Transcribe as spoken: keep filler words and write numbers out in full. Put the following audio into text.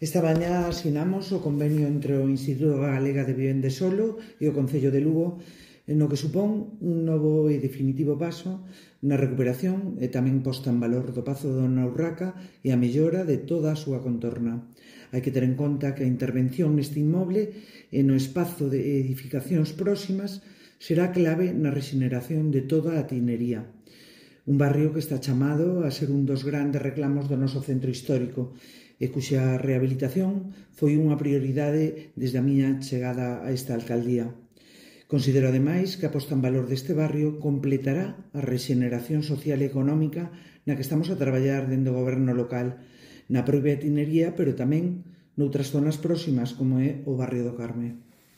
Esta mañá asinamos o convenio entre o Instituto Galega de Vivenda e Solo e o Concello de Lugo, no que supón un novo e definitivo paso na recuperación e tamén posta en valor do Pazo da Dona Urraca e a mellora de toda a súa contorna. Hai que ter en conta que a intervención neste inmoble e no espazo de edificacións próximas será clave na rexeneración de toda a tinería. Un barrio que está chamado a ser un dos grandes reclamos do noso centro histórico e cuxa rehabilitación foi unha prioridade desde a miña chegada a esta alcaldía. Considero, ademais, que a posta en valor deste barrio completará a rexeneración social e económica na que estamos a traballar dende o goberno local, na propia tinería, pero tamén noutras zonas próximas, como é o barrio do Carme.